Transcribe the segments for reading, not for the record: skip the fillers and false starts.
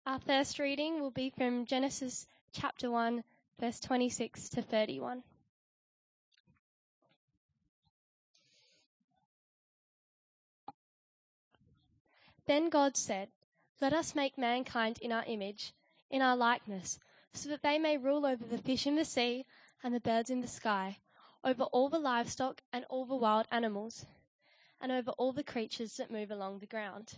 Our first reading will be from Genesis chapter 1, verse 26 to 31. Then God said, "Let us make mankind in our image, in our likeness, so that they may rule over the fish in the sea and the birds in the sky, over all the livestock and all the wild animals, and over all the creatures that move along the ground."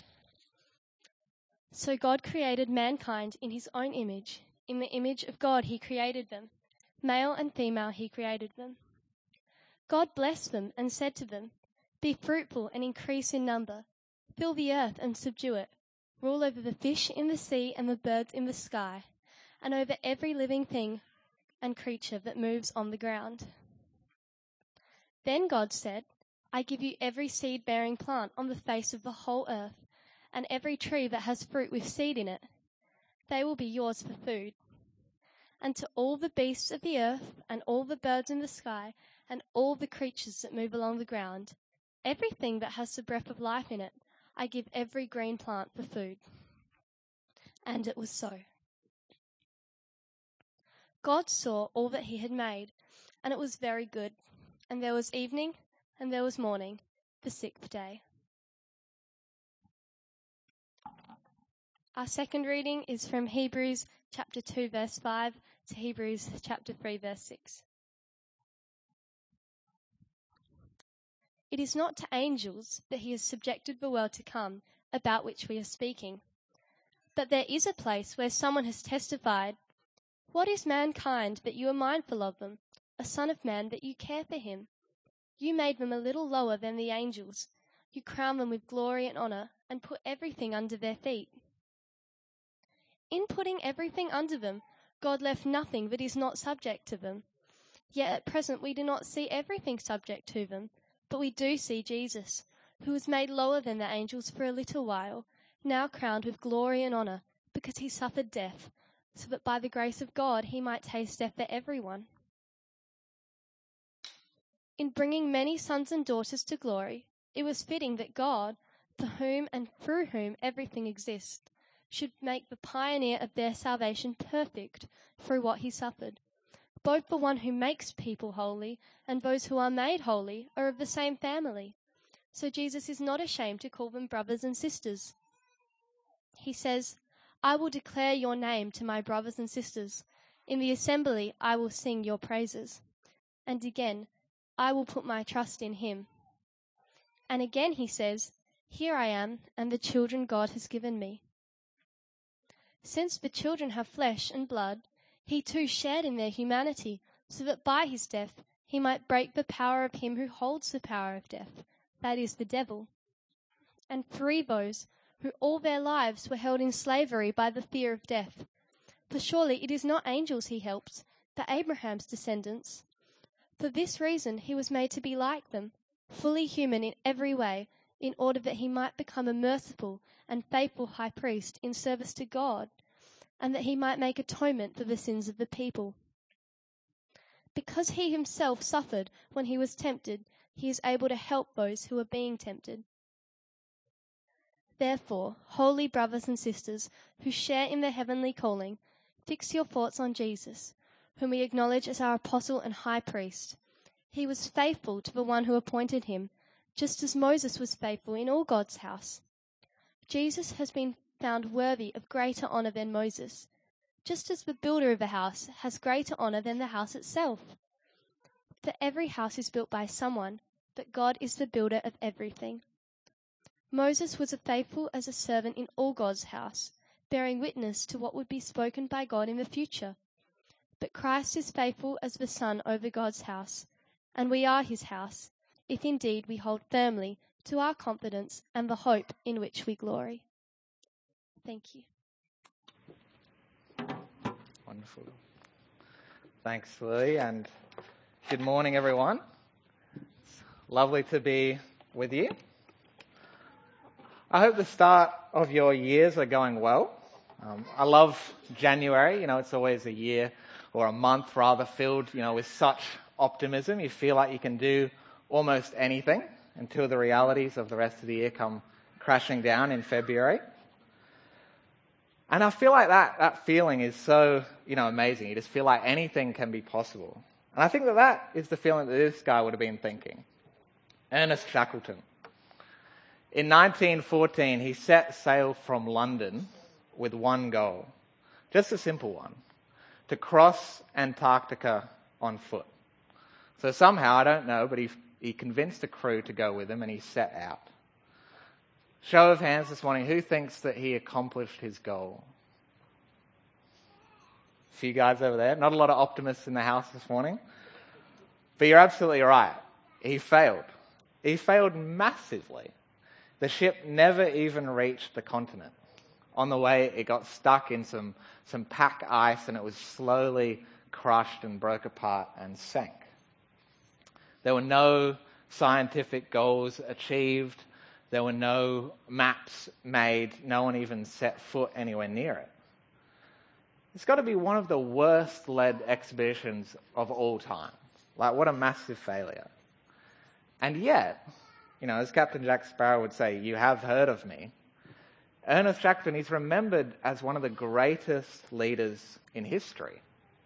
So God created mankind in his own image. In the image of God he created them. Male and female he created them. God blessed them and said to them, "Be fruitful and increase in number. Fill the earth and subdue it. Rule over the fish in the sea and the birds in the sky, and over every living thing and creature that moves on the ground." Then God said, "I give you every seed-bearing plant on the face of the whole earth, and every tree that has fruit with seed in it. They will be yours for food. And to all the beasts of the earth, and all the birds in the sky, and all the creatures that move along the ground, everything that has the breath of life in it, I give every green plant for food." And it was so. God saw all that he had made, and it was very good. And there was evening, and there was morning, the sixth day. Our second reading is from Hebrews chapter 2, verse 5 to Hebrews chapter 3, verse 6. It is not to angels that he has subjected the world to come, about which we are speaking. But there is a place where someone has testified, "What is mankind that you are mindful of them, a son of man that you care for him? You made them a little lower than the angels. You crown them with glory and honor, and put everything under their feet." In putting everything under them, God left nothing that is not subject to them. Yet at present we do not see everything subject to them, but we do see Jesus, who was made lower than the angels for a little while, now crowned with glory and honor, because he suffered death, so that by the grace of God he might taste death for everyone. In bringing many sons and daughters to glory, it was fitting that God, for whom and through whom everything exists, should make the pioneer of their salvation perfect through what he suffered. Both the one who makes people holy and those who are made holy are of the same family. So Jesus is not ashamed to call them brothers and sisters. He says, "I will declare your name to my brothers and sisters. In the assembly I will sing your praises." And again, "I will put my trust in him." And again he says, "Here I am and the children God has given me." Since the children have flesh and blood, he too shared in their humanity, so that by his death he might break the power of him who holds the power of death, that is, the devil, and free those who all their lives were held in slavery by the fear of death. For surely it is not angels he helps, but Abraham's descendants. For this reason he was made to be like them, fully human in every way, in order that he might become a merciful and faithful high priest in service to God, and that he might make atonement for the sins of the people. Because he himself suffered when he was tempted, he is able to help those who are being tempted. Therefore, holy brothers and sisters who share in the heavenly calling, fix your thoughts on Jesus, whom we acknowledge as our apostle and high priest. He was faithful to the one who appointed him, just as Moses was faithful in all God's house. Jesus has been found worthy of greater honor than Moses, just as the builder of a house has greater honor than the house itself. For every house is built by someone, but God is the builder of everything. Moses was faithful as a servant in all God's house, bearing witness to what would be spoken by God in the future. But Christ is faithful as the Son over God's house, and we are his house, if indeed we hold firmly to our confidence and the hope in which we glory. Thank you. Wonderful. Thanks, Lily, and good morning, everyone. It's lovely to be with you. I hope the start of your years are going well. I love January. It's always a year or a month rather filled, with such optimism. You feel like you can do almost anything until the realities of the rest of the year come crashing down in February. And I feel like that feeling is so, amazing. You just feel like anything can be possible. And I think that is the feeling that this guy would have been thinking. Ernest Shackleton. In 1914, he set sail from London with one goal, just a simple one, to cross Antarctica on foot. So somehow, I don't know, but he convinced a crew to go with him and he set out. Show of hands this morning, who thinks that he accomplished his goal? A few guys over there. Not a lot of optimists in the house this morning. But you're absolutely right. He failed. He failed massively. The ship never even reached the continent. On the way, it got stuck in some pack ice and it was slowly crushed and broke apart and sank. There were no scientific goals achieved. There were no maps made. No one even set foot anywhere near it. It's got to be one of the worst-led expeditions of all time. Like, what a massive failure. And yet, as Captain Jack Sparrow would say, you have heard of me. Ernest Shackleton is remembered as one of the greatest leaders in history.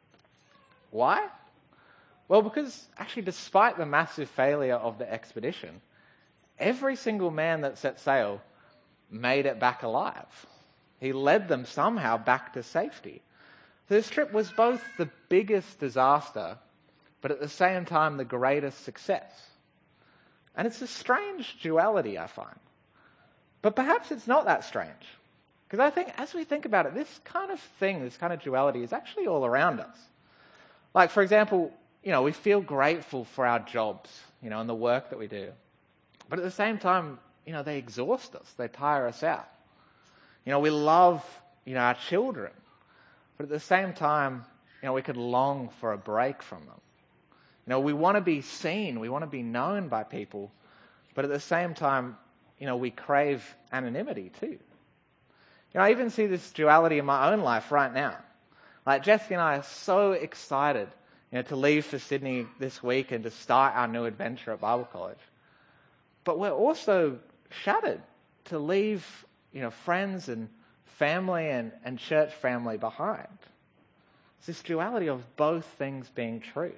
Why? Well, because actually, despite the massive failure of the expedition, every single man that set sail made it back alive. He led them somehow back to safety. So this trip was both the biggest disaster, but at the same time the greatest success. And it's a strange duality, I find. But perhaps it's not that strange. Because I think as we think about it, this kind of thing, this kind of duality is actually all around us. Like, for example, we feel grateful for our jobs, and the work that we do. But at the same time, they exhaust us. They tire us out. We love, our children. But at the same time, we could long for a break from them. We want to be seen. We want to be known by people. But at the same time, we crave anonymity too. I even see this duality in my own life right now. Like, Jesse and I are so excited, to leave for Sydney this week and to start our new adventure at Bible College. But we're also shattered to leave, friends and family and church family behind. It's this duality of both things being true.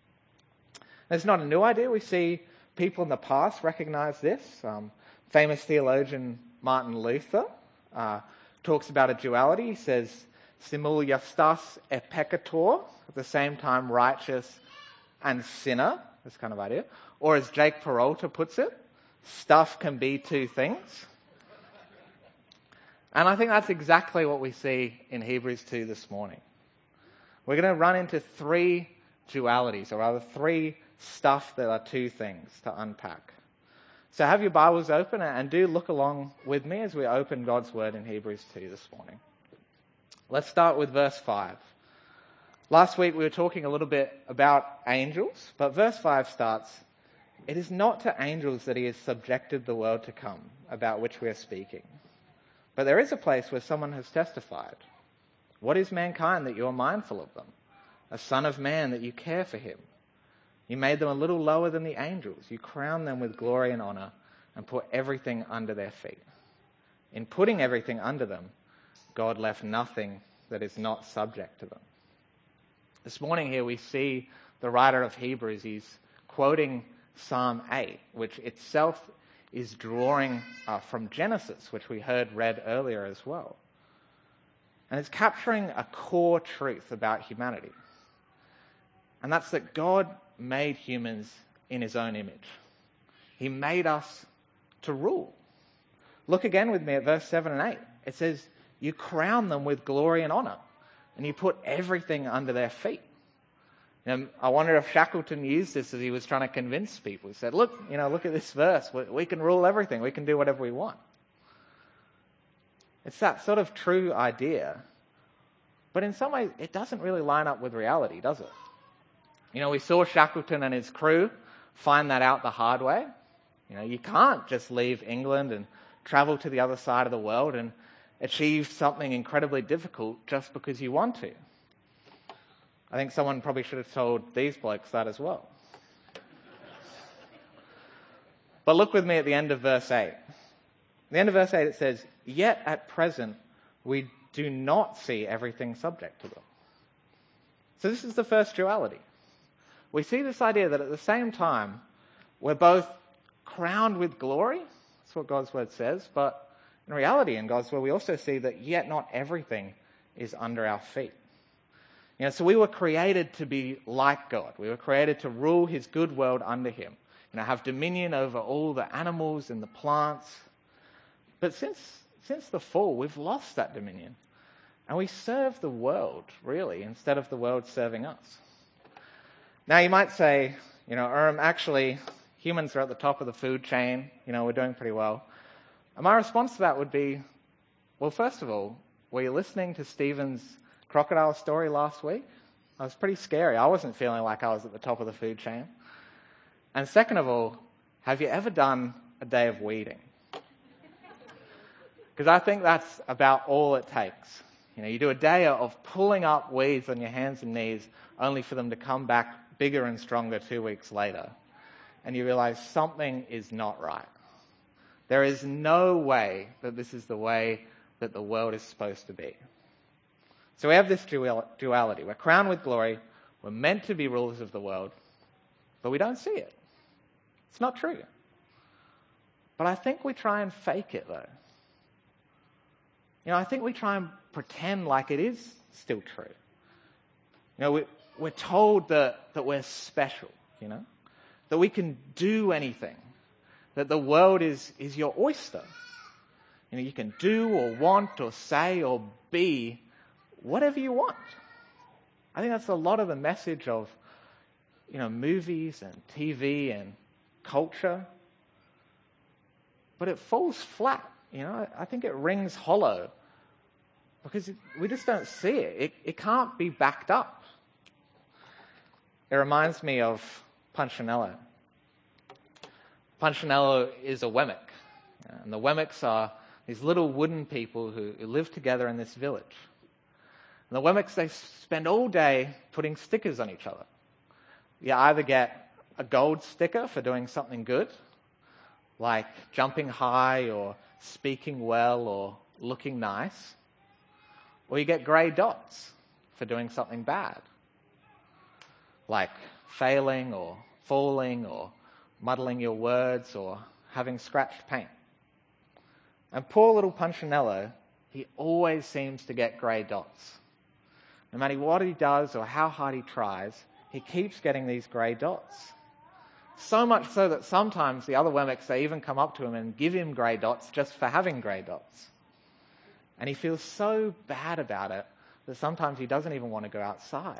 It's not a new idea. We see people in the past recognize this. Famous theologian Martin Luther talks about a duality. He says, simul justus et peccator, at the same time righteous and sinner, this kind of idea. Or as Jake Peralta puts it, stuff can be two things. And I think that's exactly what we see in Hebrews 2 this morning. We're going to run into three dualities, or rather three stuff that are two things to unpack. So have your Bibles open and do look along with me as we open God's Word in Hebrews 2 this morning. Let's start with verse 5. Last week we were talking a little bit about angels, but verse 5 starts, "It is not to angels that he has subjected the world to come, about which we are speaking. But there is a place where someone has testified. What is mankind that you are mindful of them? A son of man that you care for him. You made them a little lower than the angels. You crowned them with glory and honor and put everything under their feet. In putting everything under them, God left nothing that is not subject to them." This morning here we see the writer of Hebrews, he's quoting Psalm 8, which itself is drawing from Genesis, which we heard read earlier as well. And it's capturing a core truth about humanity. And that's that God made humans in his own image. He made us to rule. Look again with me at verse 7 and 8. It says, you crown them with glory and honor, and you put everything under their feet. And I wonder if Shackleton used this as he was trying to convince people. He said, look at this verse. We can rule everything. We can do whatever we want. It's that sort of true idea. But in some ways, it doesn't really line up with reality, does it? We saw Shackleton and his crew find that out the hard way. You can't just leave England and travel to the other side of the world and achieve something incredibly difficult just because you want to. I think someone probably should have told these blokes that as well. But look with me at the end of verse 8. At the end of verse 8 it says, "Yet at present we do not see everything subject to them. So this is the first duality. We see this idea that at the same time, we're both crowned with glory. That's what God's word says. But in reality, in God's word, we also see that yet not everything is under our feet. So we were created to be like God. We were created to rule his good world under him. Have dominion over all the animals and the plants. But since the fall, we've lost that dominion. And we serve the world, really, instead of the world serving us. Now you might say, actually, humans are at the top of the food chain. We're doing pretty well. And my response to that would be, well, first of all, were you listening to Stephen's crocodile story last week? It was pretty scary. I wasn't feeling like I was at the top of the food chain. And second of all, have you ever done a day of weeding? Because I think that's about all it takes. You do a day of pulling up weeds on your hands and knees only for them to come back bigger and stronger 2 weeks later. And you realize something is not right. There is no way that this is the way that the world is supposed to be. So we have this duality. We're crowned with glory. We're meant to be rulers of the world. But we don't see it. It's not true. But I think we try and fake it, though. I think we try and pretend like it is still true. We're told that we're special, that we can do anything, that the world is your oyster. You can do or want or say or be whatever you want. I think that's a lot of the message of, movies and TV and culture. But it falls flat. I think it rings hollow because we just don't see it. It can't be backed up. It reminds me of Punchinello. Punchinello is a Wemmick. And the Wemmicks are these little wooden people who live together in this village. And the Wemmicks, they spend all day putting stickers on each other. You either get a gold sticker for doing something good, like jumping high or speaking well or looking nice, or you get grey dots for doing something bad, like failing or falling or muddling your words or having scratched paint. And poor little Punchinello, he always seems to get grey dots. No matter what he does or how hard he tries, he keeps getting these grey dots. So much so that sometimes the other Wemmicks, they even come up to him and give him grey dots just for having grey dots. And he feels so bad about it that sometimes he doesn't even want to go outside.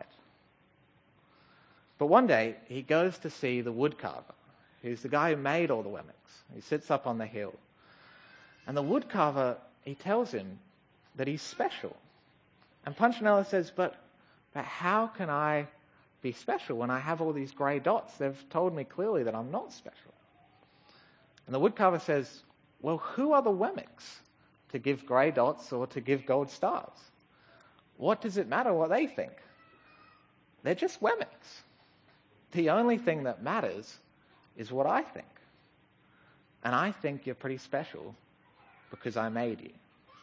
But one day, he goes to see the woodcarver, who's the guy who made all the Wemmicks. He sits up on the hill. And the woodcarver, he tells him that he's special. And Punchinello says, but how can I be special when I have all these grey dots? They've told me clearly that I'm not special. And the woodcarver says, well, who are the Wemmicks to give grey dots or to give gold stars? What does it matter what they think? They're just Wemmicks. The only thing that matters is what I think. And I think you're pretty special because I made you.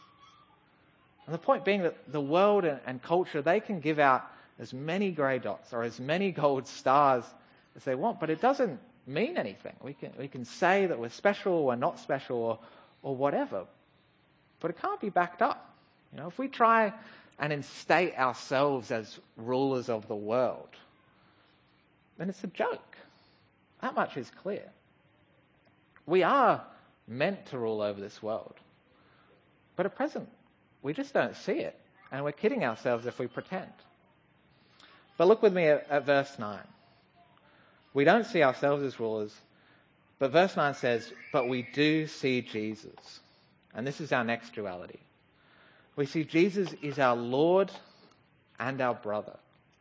And the point being that the world and culture, they can give out as many grey dots or as many gold stars as they want, but it doesn't mean anything. We can say that we're special or we're not special or whatever, but it can't be backed up. If we try and instate ourselves as rulers of the world, then it's a joke. That much is clear. We are meant to rule over this world, but at present, we just don't see it, and we're kidding ourselves if we pretend. But look with me at verse 9. We don't see ourselves as rulers, but verse 9 says, but we do see Jesus. And this is our next duality. We see Jesus is our Lord and our brother.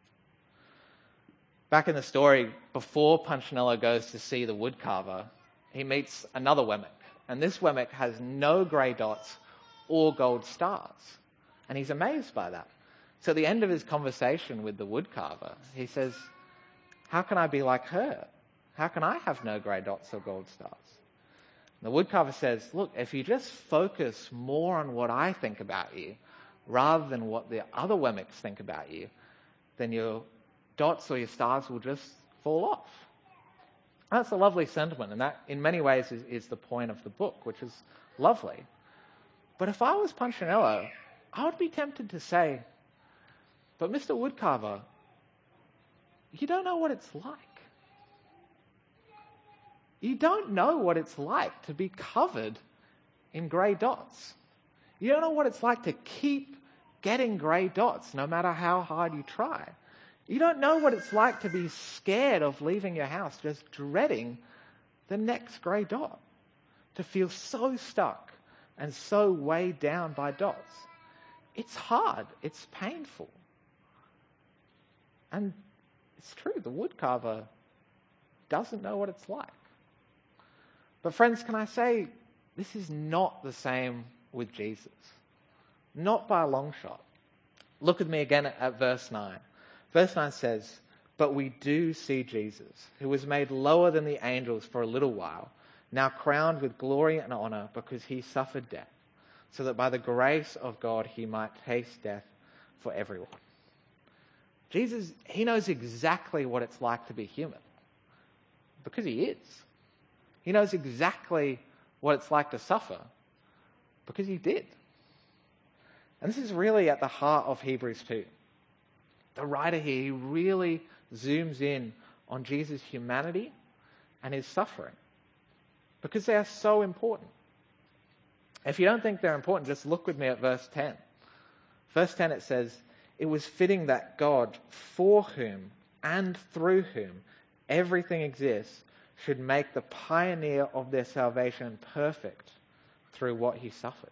Back in the story, before Punchinello goes to see the woodcarver, he meets another Wemmick. And this Wemmick has no grey dots or gold stars. And he's amazed by that. So at the end of his conversation with the woodcarver, he says, how can I be like her? How can I have no grey dots or gold stars? And the woodcarver says, look, if you just focus more on what I think about you rather than what the other Wemmicks think about you, then your dots or your stars will just fall off. That's a lovely sentiment, and that in many ways is the point of the book, which is lovely. But if I was Punchinello, I would be tempted to say, but Mr. Woodcarver, you don't know what it's like. You don't know what it's like to be covered in grey dots. You don't know what it's like to keep getting grey dots no matter how hard you try. You don't know what it's like to be scared of leaving your house, just dreading the next grey dot, to feel so stuck and so weighed down by dots. It's hard. It's painful. And it's true, the woodcarver doesn't know what it's like. But friends, can I say, this is not the same with Jesus. Not by a long shot. Look with me again at verse 9. Verse 9 says, "But we do see Jesus, who was made lower than the angels for a little while, now crowned with glory and honor because he suffered death, so that by the grace of God he might taste death for everyone." Jesus, he knows exactly what it's like to be human, because he is. He knows exactly what it's like to suffer, because he did. And this is really at the heart of Hebrews 2. The writer here, he really zooms in on Jesus' humanity and his suffering, because they are so important. If you don't think they're important, just look with me at verse 10. Verse 10, it says, "It was fitting that God, for whom and through whom everything exists, should make the pioneer of their salvation perfect through what he suffered."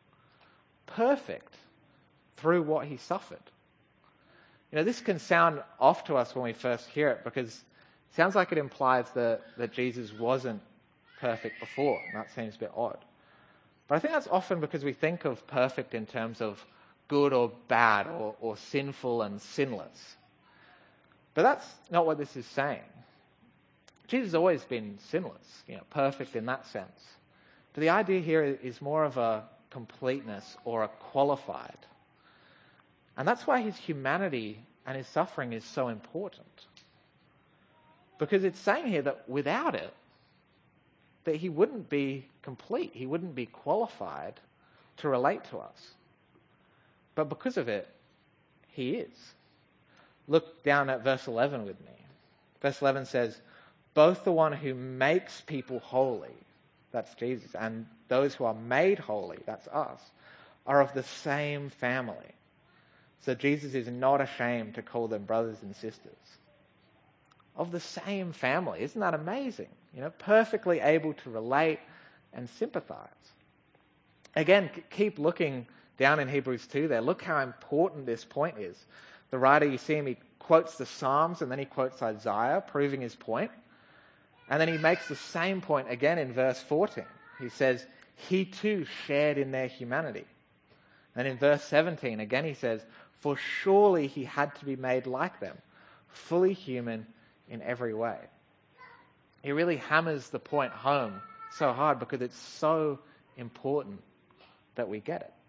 Perfect through what he suffered. You know, this can sound off to us when we first hear it, because it sounds like it implies that Jesus wasn't perfect before, and that seems a bit odd. But I think that's often because we think of perfect in terms of good or bad, or sinful and sinless. But that's not what this is saying. Jesus has always been sinless, perfect in that sense. But the idea here is more of a completeness or a qualified. And that's why his humanity and his suffering is so important. Because it's saying here that without it, that he wouldn't be complete. He wouldn't be qualified to relate to us. But because of it, he is. Look down at verse 11 with me. Verse 11 says, "Both the one who makes people holy," that's Jesus, "and those who are made holy," that's us, "are of the same family." So Jesus is not ashamed to call them brothers and sisters. Of the same family. Isn't that amazing? Perfectly able to relate and sympathize. Again, keep looking down in Hebrews 2 there. Look how important this point is. The writer, you see him, he quotes the Psalms and then he quotes Isaiah, proving his point. And then he makes the same point again in verse 14. He says, he too shared in their humanity. And in verse 17, again he says, "For surely he had to be made like them, fully human in every way." He really hammers the point home so hard because it's so important that we get it.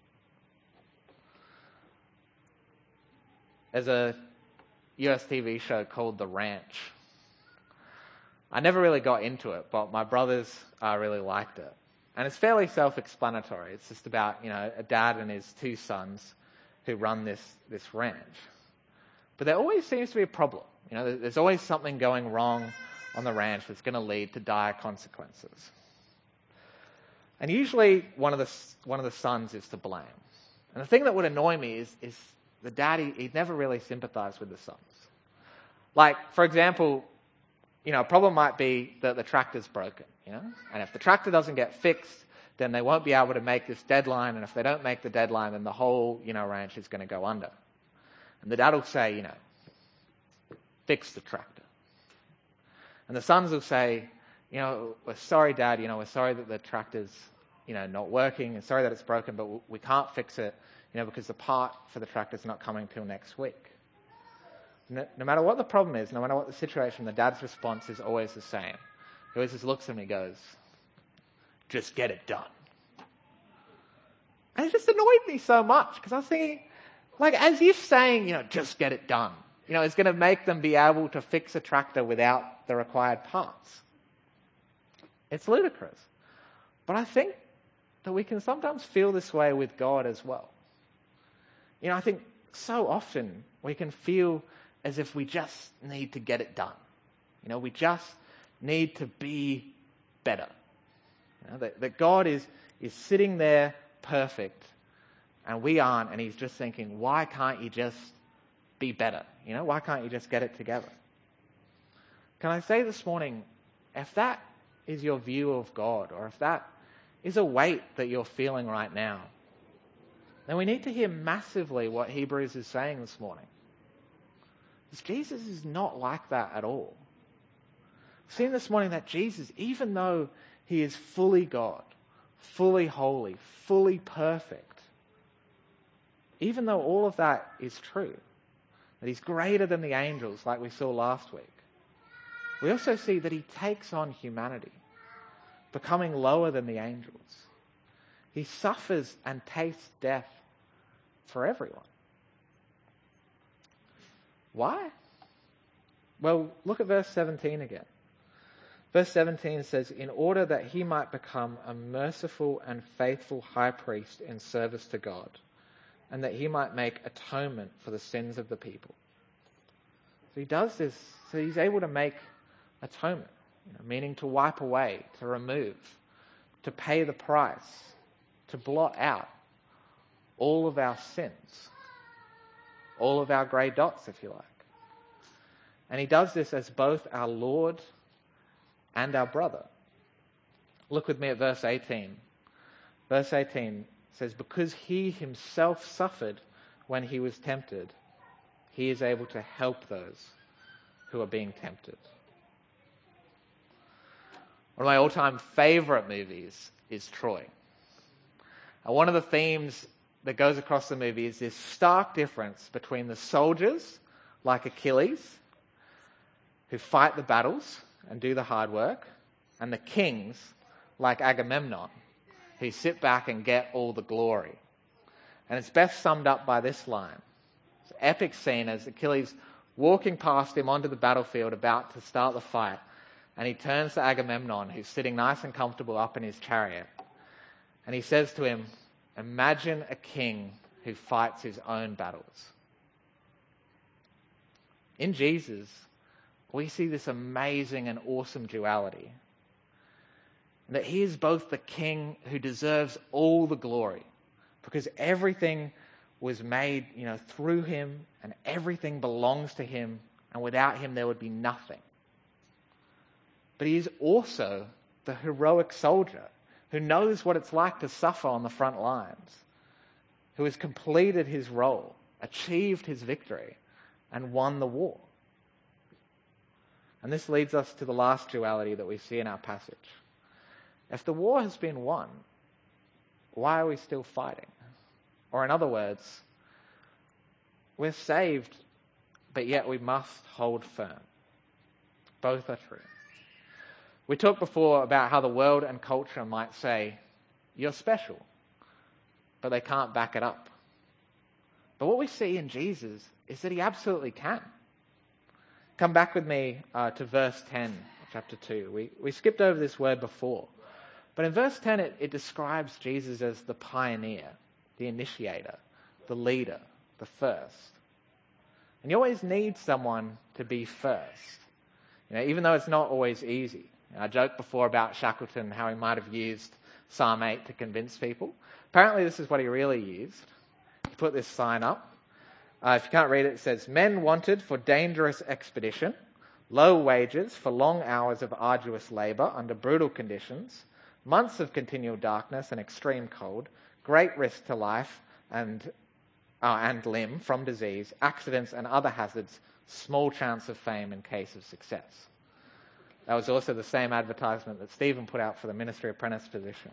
There's a US TV show called The Ranch. I never really got into it, but my brothers really liked it. And it's fairly self-explanatory. It's just about, a dad and his two sons who run this ranch. But there always seems to be a problem. There's always something going wrong on the ranch that's going to lead to dire consequences. And usually one of the sons is to blame. And the thing that would annoy me is the dad, he'd never really sympathized with the sons. Like, for example, a problem might be that the tractor's broken, and if the tractor doesn't get fixed, then they won't be able to make this deadline, and if they don't make the deadline, then the whole, ranch is going to go under. And the dad will say, fix the tractor. And the sons will say, we're sorry, Dad, we're sorry that the tractor's, not working, and sorry that it's broken, but we can't fix it, because the part for the tractor's not coming till next week. No matter what the problem is, no matter what the situation, the dad's response is always the same. He always just looks at me and goes, "Just get it done." And it just annoyed me so much because I was thinking, like, as if saying, just get it done, is going to make them be able to fix a tractor without the required parts. It's ludicrous. But I think that we can sometimes feel this way with God as well. I think so often we can feel as if we just need to get it done. We just need to be better. That God is sitting there perfect and we aren't, and he's just thinking, why can't you just be better? Why can't you just get it together? Can I say this morning, if that is your view of God, or if that is a weight that you're feeling right now, then we need to hear massively what Hebrews is saying this morning. Because Jesus is not like that at all. We've seen this morning that Jesus, even though he is fully God, fully holy, fully perfect, even though all of that is true, that he's greater than the angels like we saw last week, we also see that he takes on humanity, becoming lower than the angels. He suffers and tastes death for everyone. Why? Well, look at verse 17 again. Verse 17 says, in order that he might become a merciful and faithful high priest in service to God, and that he might make atonement for the sins of the people. So he does this, so he's able to make atonement, meaning to wipe away, to remove, to pay the price, to blot out all of our sins, all of our grey dots, if you like. And he does this as both our Lord and our brother. Look with me at verse 18. Verse 18 says, because he himself suffered when he was tempted, he is able to help those who are being tempted. One of my all-time favourite movies is Troy. One of the themes that goes across the movie is this stark difference between the soldiers, like Achilles, who fight the battles and do the hard work, and the kings, like Agamemnon, who sit back and get all the glory. And it's best summed up by this line. It's an epic scene as Achilles walking past him onto the battlefield about to start the fight, and he turns to Agamemnon, who's sitting nice and comfortable up in his chariot, and he says to him, imagine a king who fights his own battles. In Jesus, we see this amazing and awesome duality. That he is both the king who deserves all the glory, because everything was made, through him, and everything belongs to him, and without him there would be nothing. But he is also the heroic soldier who knows what it's like to suffer on the front lines, who has completed his role, achieved his victory, and won the war. And this leads us to the last duality that we see in our passage. If the war has been won, why are we still fighting? Or in other words, we're saved, but yet we must hold firm. Both are true. We talked before about how the world and culture might say, you're special, but they can't back it up. But what we see in Jesus is that he absolutely can. Come back with me to verse 10, chapter 2. We skipped over this word before. But in verse 10, it describes Jesus as the pioneer, the initiator, the leader, the first. And you always need someone to be first, even though it's not always easy. I joked before about Shackleton, how he might have used Psalm 8 to convince people. Apparently this is what he really used. He put this sign up. If you can't read it, it says, men wanted for dangerous expedition, low wages for long hours of arduous labour under brutal conditions, months of continual darkness and extreme cold, great risk to life and limb from disease, accidents and other hazards, small chance of fame in case of success. That was also the same advertisement that Stephen put out for the ministry apprentice position.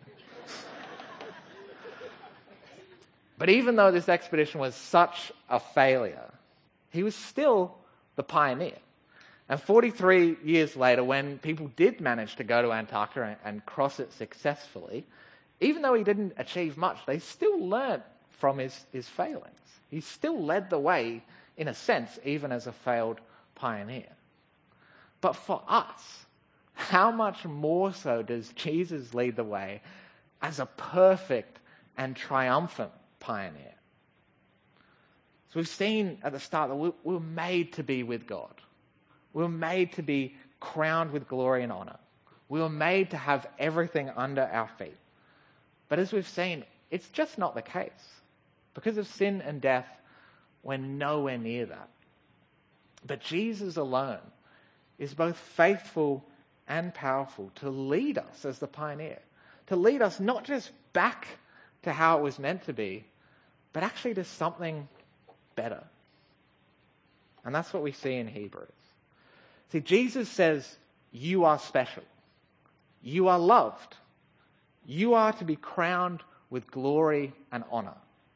But even though this expedition was such a failure, he was still the pioneer. And 43 years later, when people did manage to go to Antarctica and cross it successfully, Even though he didn't achieve much, they still learnt from his failings. He still led the way, in a sense, even as a failed pioneer. But for us, how much more so does Jesus lead the way as a perfect and triumphant pioneer? So we've seen at the start that we were made to be with God. We were made to be crowned with glory and honor. We were made to have everything under our feet. But as we've seen, it's just not the case. Because of sin and death, we're nowhere near that. But Jesus alone is both faithful and powerful to lead us as the pioneer, to lead us not just back to how it was meant to be, but actually to something better. And that's what we see in Hebrews. See, Jesus says, you are special. You are loved. You are to be crowned with glory and honor.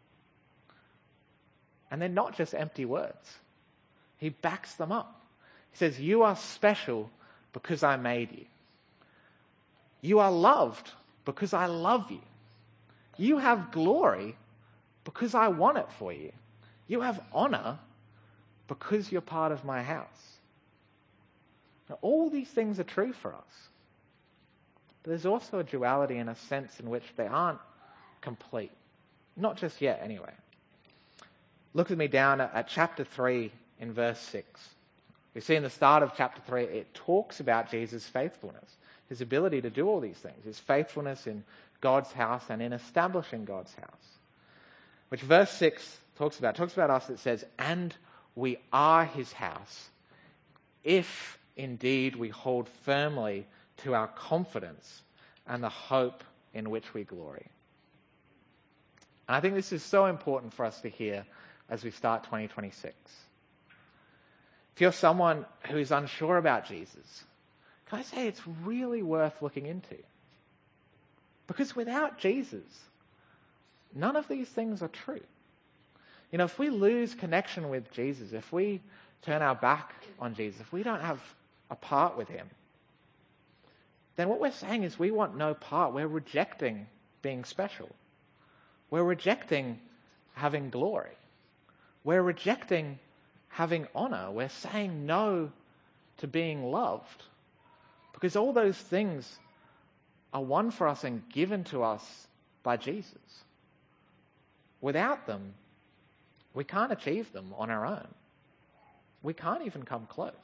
And they're not just empty words. He backs them up. He says, you are special because I made you. You are loved because I love you. You have glory because I want it for you. You have honor because you're part of my house. Now, all these things are true for us. But there's also a duality in a sense in which they aren't complete. Not just yet, anyway. Look with me down at chapter 3 in verse 6. We see in the start of chapter 3, it talks about Jesus' faithfulness, his ability to do all these things, his faithfulness in God's house and in establishing God's house. Which verse 6 talks about us. It says, and we are his house, if indeed we hold firmly to our confidence and the hope in which we glory. And I think this is so important for us to hear as we start 2026. If you're someone who is unsure about Jesus, can I say it's really worth looking into? Because without Jesus, none of these things are true. You know, if we lose connection with Jesus, if we turn our back on Jesus, if we don't have a part with him, then what we're saying is we want no part. We're rejecting being special. We're rejecting having glory. We're rejecting having honor. We're saying no to being loved. Because all those things are won for us and given to us by Jesus. Without them, we can't achieve them on our own. We can't even come close.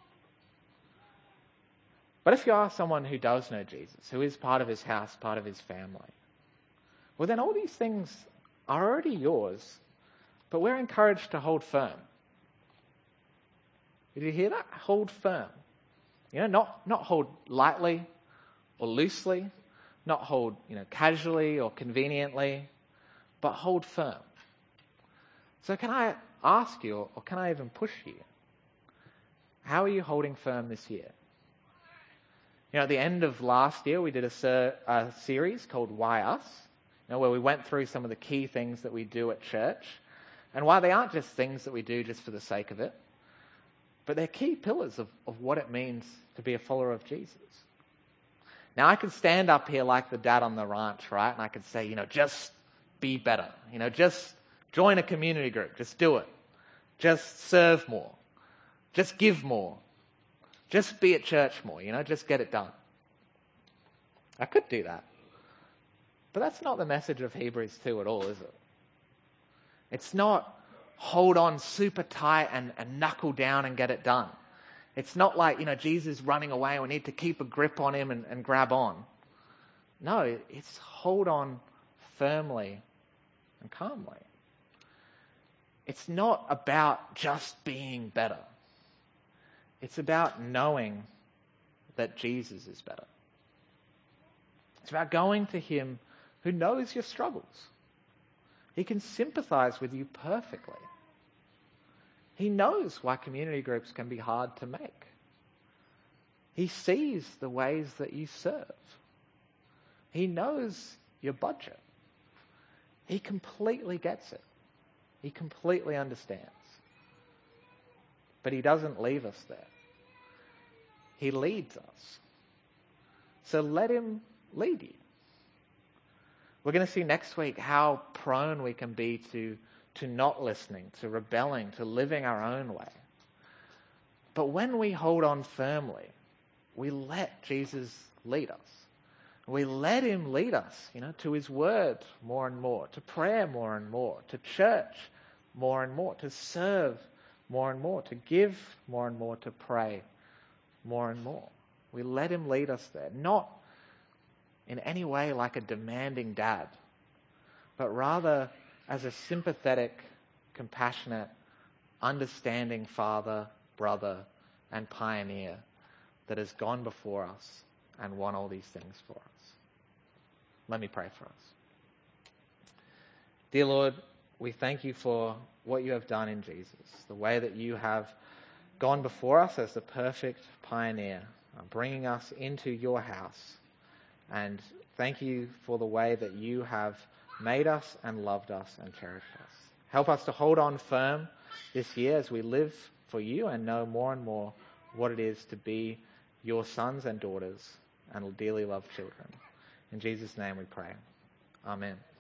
But if you are someone who does know Jesus, who is part of his house, part of his family, well then all these things are already yours, but we're encouraged to hold firm. Did you hear that? Hold firm. You know, not hold lightly or loosely, not hold, casually or conveniently, but hold firm. So can I ask you, or can I even push you? How are you holding firm this year? At the end of last year, we did a series called Why Us? Where we went through some of the key things that we do at church, and why they aren't just things that we do just for the sake of it, but they're key pillars of what it means to be a follower of Jesus. Now, I could stand up here like the dad on the ranch, right? And I could say, just be better. Just join a community group. Just do it. Just serve more. Just give more. Just be at church more, just get it done. I could do that. But that's not the message of Hebrews 2 at all, is it? It's not hold on super tight and knuckle down and get it done. It's not like, Jesus running away and we need to keep a grip on him and grab on. No, it's hold on firmly and calmly. It's not about just being better. It's about knowing that Jesus is better. It's about going to him who knows your struggles. He can sympathize with you perfectly. He knows why community groups can be hard to make. He sees the ways that you serve. He knows your budget. He completely gets it. He completely understands. But he doesn't leave us there. He leads us. So let him lead you. We're going to see next week how prone we can be to not listening, to rebelling, to living our own way. But when we hold on firmly, we let Jesus lead us. We let him lead us, to his word more and more, to prayer more and more, to church more and more, to serve more and more, to give more and more, to pray more and more. We let him lead us there, not in any way like a demanding dad, but rather as a sympathetic, compassionate, understanding father, brother, and pioneer that has gone before us and won all these things for us. Let me pray for us. Dear Lord, we thank you for what you have done in Jesus, the way that you have gone before us as the perfect pioneer, bringing us into your house. And thank you for the way that you have made us and loved us and cherished us. Help us to hold on firm this year as we live for you and know more and more what it is to be your sons and daughters and dearly loved children. In Jesus' name we pray. Amen.